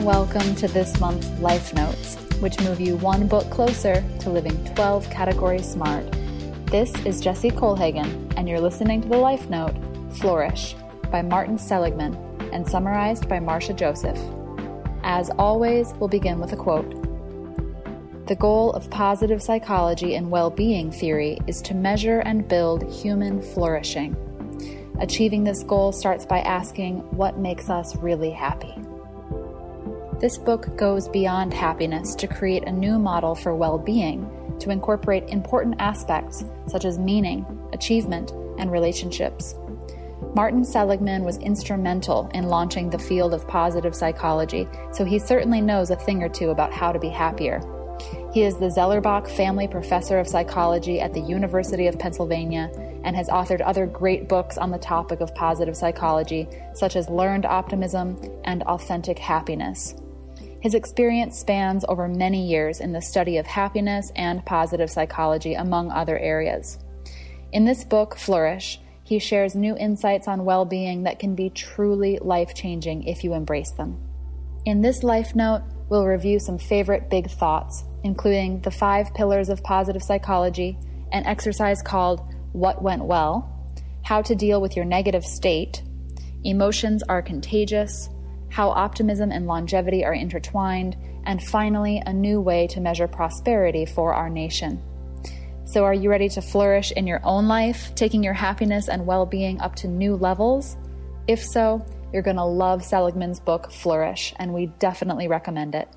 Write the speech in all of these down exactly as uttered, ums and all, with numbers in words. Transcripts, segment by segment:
welcome to this month's Life Notes, which move you one book closer to living twelve category smart. This is Jessie Kohlhagen, and you're listening to the Life Note, Flourish, by Martin Seligman, and summarized by Marcia Joseph. As always, we'll begin with a quote. The goal of positive psychology and well-being theory is to measure and build human flourishing. Achieving this goal starts by asking what makes us really happy. This book goes beyond happiness to create a new model for well-being to incorporate important aspects such as meaning, achievement, and relationships. Martin Seligman was instrumental in launching the field of positive psychology, so he certainly knows a thing or two about how to be happier. He is the Zellerbach Family Professor of Psychology at the University of Pennsylvania and has authored other great books on the topic of positive psychology, such as Learned Optimism and Authentic Happiness. His experience spans over many years in the study of happiness and positive psychology, among other areas. In this book, Flourish, he shares new insights on well-being that can be truly life-changing if you embrace them. In this Life Note, we'll review some favorite big thoughts, including the five pillars of positive psychology, an exercise called What Went Well, how to deal with your negative state, emotions are contagious, how optimism and longevity are intertwined, and finally, a new way to measure prosperity for our nation. So are you ready to flourish in your own life, taking your happiness and well-being up to new levels? If so, you're going to love Seligman's book, Flourish, and we definitely recommend it.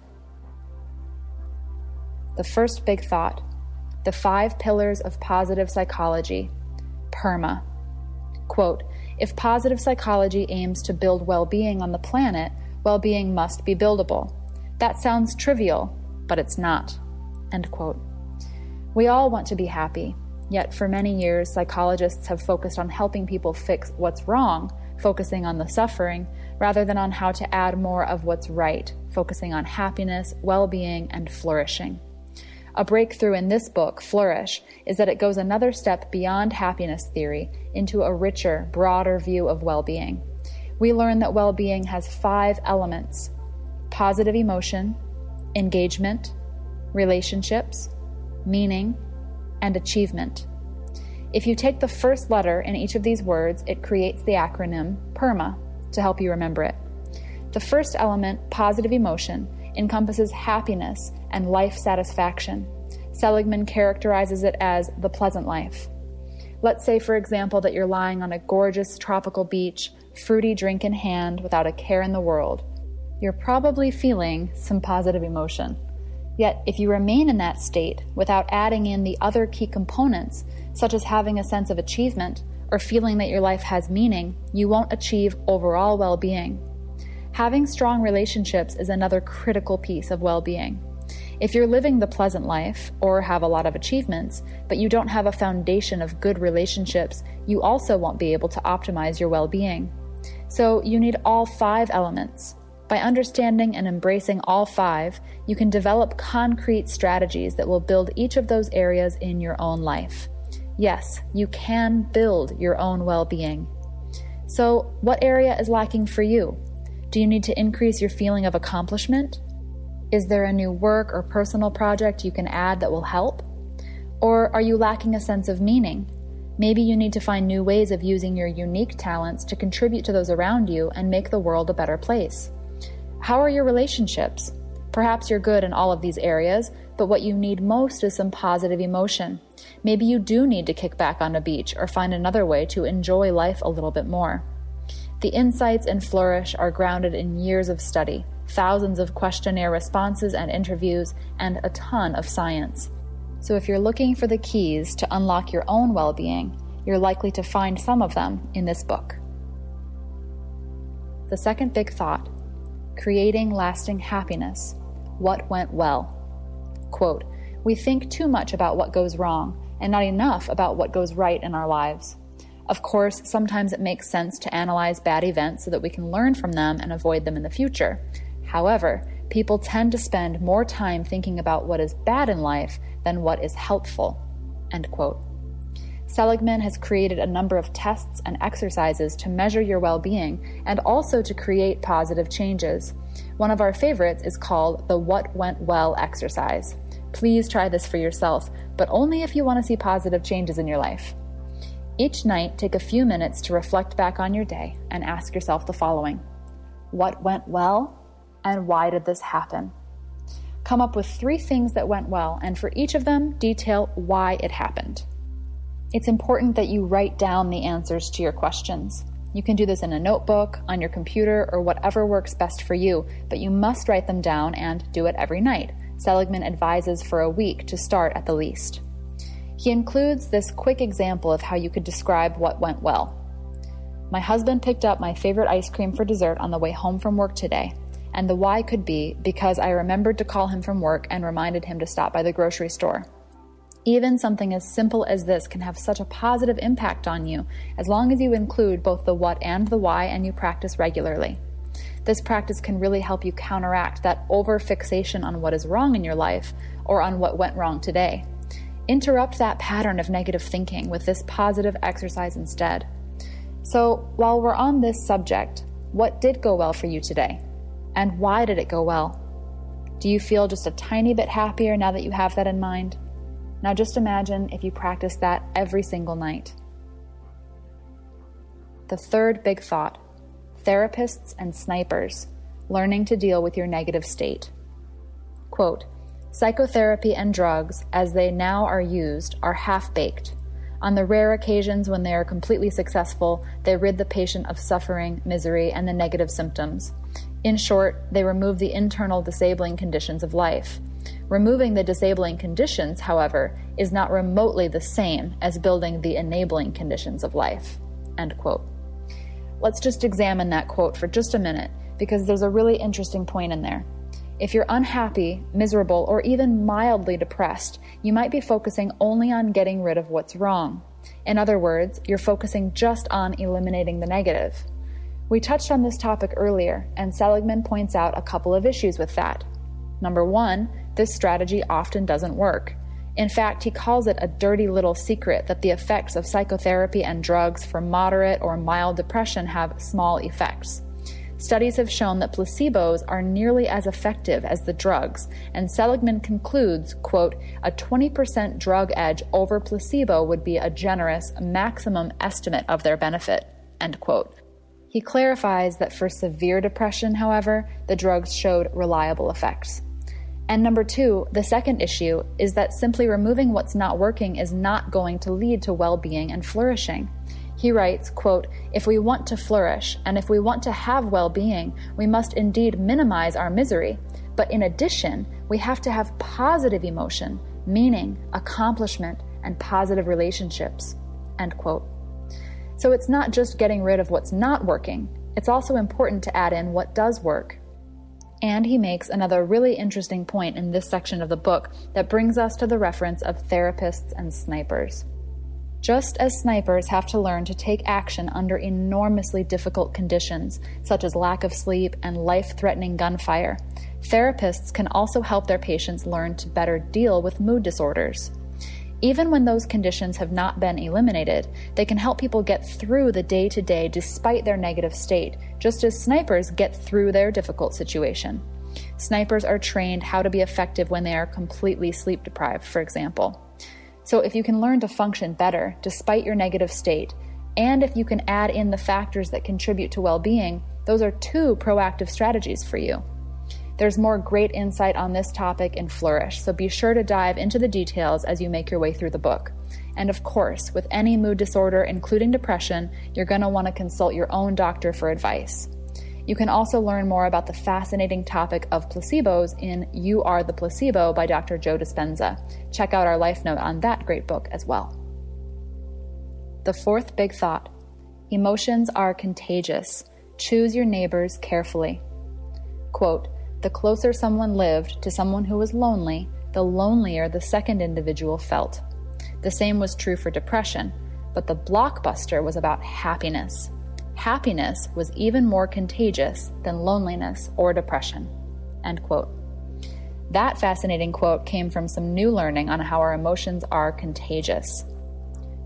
The first big thought, the five pillars of positive psychology, PERMA. Quote, if positive psychology aims to build well-being on the planet, well-being must be buildable. That sounds trivial, but it's not. End quote. We all want to be happy, yet for many years, psychologists have focused on helping people fix what's wrong, focusing on the suffering, rather than on how to add more of what's right, focusing on happiness, well-being, and flourishing. A breakthrough in this book, Flourish, is that it goes another step beyond happiness theory into a richer, broader view of well-being. We learn that well-being has five elements: positive emotion, engagement, relationships, meaning, and achievement. If you take the first letter in each of these words, it creates the acronym PERMA to help you remember it. The first element, positive emotion, encompasses happiness and life satisfaction. Seligman characterizes it as the pleasant life. Let's say, for example, that you're lying on a gorgeous tropical beach, fruity drink in hand, without a care in the world. You're probably feeling some positive emotion. Yet, if you remain in that state without adding in the other key components, such as having a sense of achievement or feeling that your life has meaning, you won't achieve overall well-being. Having strong relationships is another critical piece of well-being. If you're living the pleasant life or have a lot of achievements, but you don't have a foundation of good relationships, you also won't be able to optimize your well-being. So you need all five elements. By understanding and embracing all five, you can develop concrete strategies that will build each of those areas in your own life. Yes, you can build your own well-being. So what area is lacking for you? Do you need to increase your feeling of accomplishment? Is there a new work or personal project you can add that will help? Or are you lacking a sense of meaning? Maybe you need to find new ways of using your unique talents to contribute to those around you and make the world a better place. How are your relationships? Perhaps you're good in all of these areas, but what you need most is some positive emotion. Maybe you do need to kick back on a beach or find another way to enjoy life a little bit more. The insights in Flourish are grounded in years of study, thousands of questionnaire responses and interviews, and a ton of science. So if you're looking for the keys to unlock your own well-being, you're likely to find some of them in this book. The second big thought, creating lasting happiness. What went well? Quote, we think too much about what goes wrong and not enough about what goes right in our lives. Of course, sometimes it makes sense to analyze bad events so that we can learn from them and avoid them in the future. However, people tend to spend more time thinking about what is bad in life than what is helpful. End quote. Seligman has created a number of tests and exercises to measure your well-being and also to create positive changes. One of our favorites is called the What Went Well exercise. Please try this for yourself, but only if you want to see positive changes in your life. Each night, take a few minutes to reflect back on your day and ask yourself the following. What went well, and why did this happen? Come up with three things that went well, and for each of them, detail why it happened. It's important that you write down the answers to your questions. You can do this in a notebook, on your computer, or whatever works best for you, but you must write them down and do it every night. Seligman advises for a week to start at the least. He includes this quick example of how you could describe what went well. My husband picked up my favorite ice cream for dessert on the way home from work today, and the why could be because I remembered to call him from work and reminded him to stop by the grocery store. Even something as simple as this can have such a positive impact on you as long as you include both the what and the why and you practice regularly. This practice can really help you counteract that over-fixation on what is wrong in your life or on what went wrong today. Interrupt that pattern of negative thinking with this positive exercise instead. So, while we're on this subject, what did go well for you today? And why did it go well? Do you feel just a tiny bit happier now that you have that in mind? Now just imagine if you practice that every single night. The third big thought. Therapists and snipers, learning to deal with your negative state. Quote, psychotherapy and drugs, as they now are used, are half-baked. On the rare occasions when they are completely successful, they rid the patient of suffering, misery, and the negative symptoms. In short, they remove the internal disabling conditions of life. Removing the disabling conditions, however, is not remotely the same as building the enabling conditions of life. End quote. Let's just examine that quote for just a minute, because there's a really interesting point in there. If you're unhappy, miserable, or even mildly depressed, you might be focusing only on getting rid of what's wrong. In other words, you're focusing just on eliminating the negative. We touched on this topic earlier, and Seligman points out a couple of issues with that. Number one, this strategy often doesn't work. In fact, he calls it a dirty little secret that the effects of psychotherapy and drugs for moderate or mild depression have small effects. Studies have shown that placebos are nearly as effective as the drugs, and Seligman concludes, quote, a twenty percent drug edge over placebo would be a generous maximum estimate of their benefit, end quote. He clarifies that for severe depression, however, the drugs showed reliable effects. And number two, the second issue is that simply removing what's not working is not going to lead to well-being and flourishing. He writes, quote, if we want to flourish and if we want to have well-being, we must indeed minimize our misery. But in addition, we have to have positive emotion, meaning, accomplishment, and positive relationships, end quote. So it's not just getting rid of what's not working. It's also important to add in what does work. And he makes another really interesting point in this section of the book that brings us to the reference of therapists and snipers. Just as snipers have to learn to take action under enormously difficult conditions, such as lack of sleep and life-threatening gunfire, therapists can also help their patients learn to better deal with mood disorders. Even when those conditions have not been eliminated, they can help people get through the day-to-day despite their negative state, just as snipers get through their difficult situation. Snipers are trained how to be effective when they are completely sleep-deprived, for example. So if you can learn to function better despite your negative state, and if you can add in the factors that contribute to well-being, those are two proactive strategies for you. There's more great insight on this topic in Flourish, so be sure to dive into the details as you make your way through the book. And of course, with any mood disorder, including depression, you're going to want to consult your own doctor for advice. You can also learn more about the fascinating topic of placebos in You Are the Placebo by Doctor Joe Dispenza. Check out our life note on that great book as well. The fourth big thought. Emotions are contagious. Choose your neighbors carefully. Quote, the closer someone lived to someone who was lonely, the lonelier the second individual felt. The same was true for depression, but the blockbuster was about happiness. Happiness was even more contagious than loneliness or depression. End quote. That fascinating quote came from some new learning on how our emotions are contagious.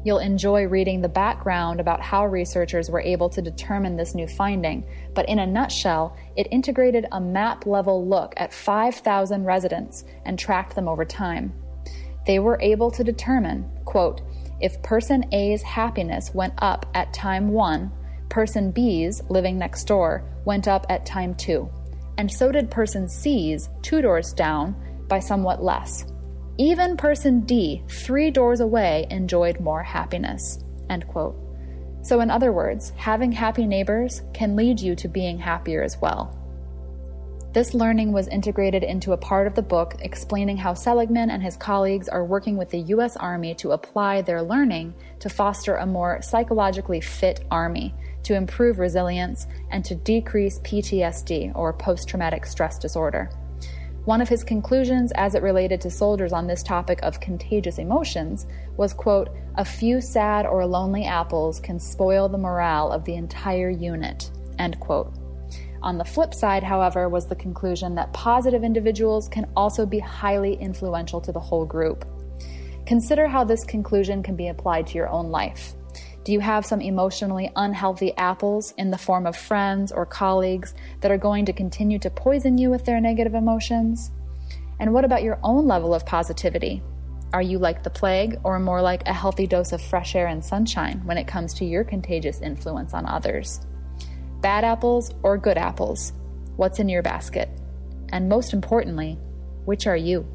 You'll enjoy reading the background about how researchers were able to determine this new finding, but in a nutshell, it integrated a map-level look at five thousand residents and tracked them over time. They were able to determine, quote, if person A's happiness went up at time one, person B's, living next door, went up at time two, and so did person C's, two doors down, by somewhat less. Even person D, three doors away, enjoyed more happiness, end quote. So in other words, having happy neighbors can lead you to being happier as well. This learning was integrated into a part of the book explaining how Seligman and his colleagues are working with the U S Army to apply their learning to foster a more psychologically fit Army, to improve resilience, and to decrease P T S D, or post-traumatic stress disorder. One of his conclusions as it related to soldiers on this topic of contagious emotions was, quote, a few sad or lonely apples can spoil the morale of the entire unit, end quote. On the flip side, however, was the conclusion that positive individuals can also be highly influential to the whole group. Consider how this conclusion can be applied to your own life. Do you have some emotionally unhealthy apples in the form of friends or colleagues that are going to continue to poison you with their negative emotions? And what about your own level of positivity? Are you like the plague, or more like a healthy dose of fresh air and sunshine when it comes to your contagious influence on others? Bad apples or good apples? What's in your basket? And most importantly, which are you?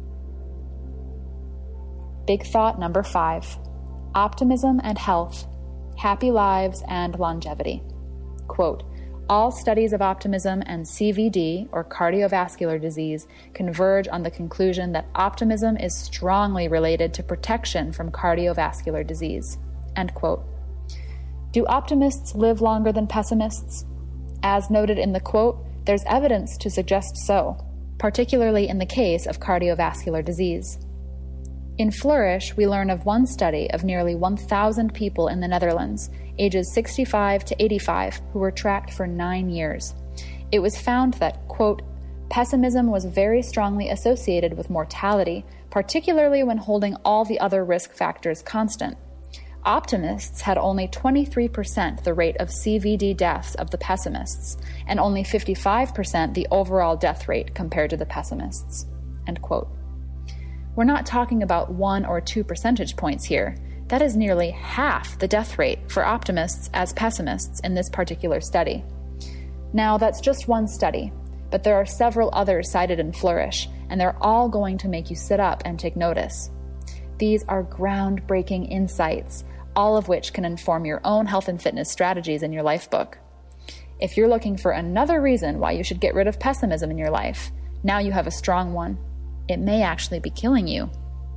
Big thought number five. Optimism and health, happy lives and longevity. Quote, all studies of optimism and C V D, or cardiovascular disease, converge on the conclusion that optimism is strongly related to protection from cardiovascular disease, end quote. Do optimists live longer than pessimists? As noted in the quote, there's evidence to suggest so, particularly in the case of cardiovascular disease. In Flourish, we learn of one study of nearly one thousand people in the Netherlands, ages sixty-five to eighty-five, who were tracked for nine years. It was found that, quote, pessimism was very strongly associated with mortality, particularly when holding all the other risk factors constant. Optimists had only twenty-three percent the rate of C V D deaths of the pessimists, and only fifty-five percent the overall death rate compared to the pessimists, end quote. We're not talking about one or two percentage points here. That is nearly half the death rate for optimists as pessimists in this particular study. Now, that's just one study, but there are several others cited in Flourish, and they're all going to make you sit up and take notice. These are groundbreaking insights, all of which can inform your own health and fitness strategies in your life book. If you're looking for another reason why you should get rid of pessimism in your life, now you have a strong one. It may actually be killing you.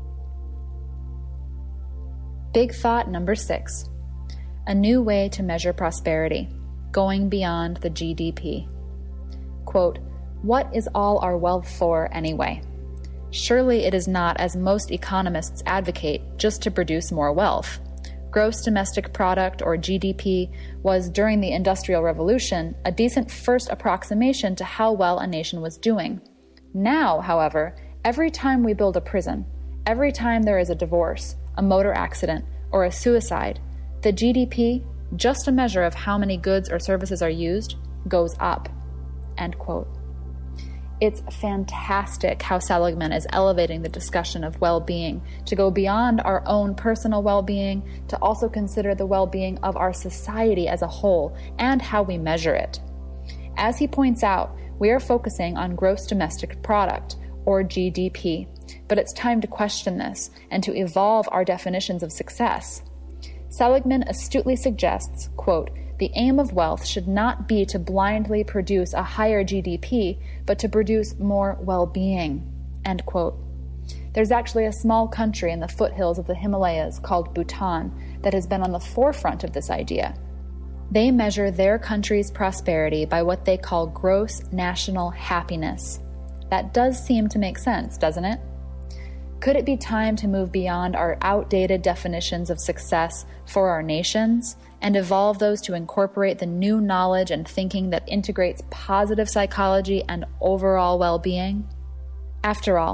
Big thought number six. A new way to measure prosperity, going beyond the G D P. Quote, what is all our wealth for anyway? Surely it is not, as most economists advocate, just to produce more wealth. Gross domestic product, or G D P, was, during the Industrial Revolution, a decent first approximation to how well a nation was doing. Now, however, every time we build a prison, every time there is a divorce, a motor accident, or a suicide, the G D P, just a measure of how many goods or services are used, goes up, end quote. It's fantastic how Seligman is elevating the discussion of well-being to go beyond our own personal well-being to also consider the well-being of our society as a whole and how we measure it. As he points out, we are focusing on gross domestic product, or G D P, but it's time to question this and to evolve our definitions of success. Seligman astutely suggests, quote, the aim of wealth should not be to blindly produce a higher G D P, but to produce more well-being, end quote. There's actually a small country in the foothills of the Himalayas called Bhutan that has been on the forefront of this idea. They measure their country's prosperity by what they call gross national happiness. That does seem to make sense, doesn't it? Could it be time to move beyond our outdated definitions of success for our nations and evolve those to incorporate the new knowledge and thinking that integrates positive psychology and overall well-being? After all,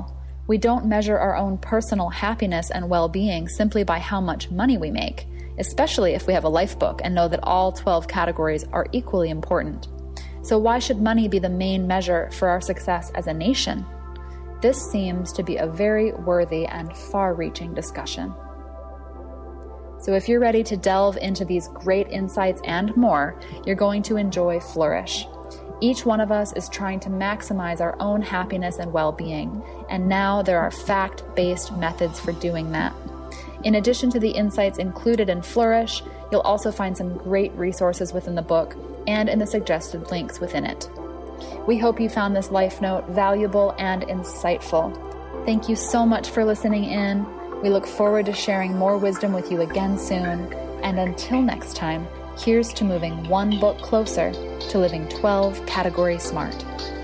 We don't measure our own personal happiness and well-being simply by how much money we make, especially if we have a life book and know that all twelve categories are equally important. So why should money be the main measure for our success as a nation? This seems to be a very worthy and far-reaching discussion. So if you're ready to delve into these great insights and more, you're going to enjoy Flourish. Each one of us is trying to maximize our own happiness and well-being, and now there are fact-based methods for doing that. In addition to the insights included in Flourish, you'll also find some great resources within the book and in the suggested links within it. We hope you found this life note valuable and insightful. Thank you so much for listening in. We look forward to sharing more wisdom with you again soon. And until next time, here's to moving one book closer to living twelve category smart.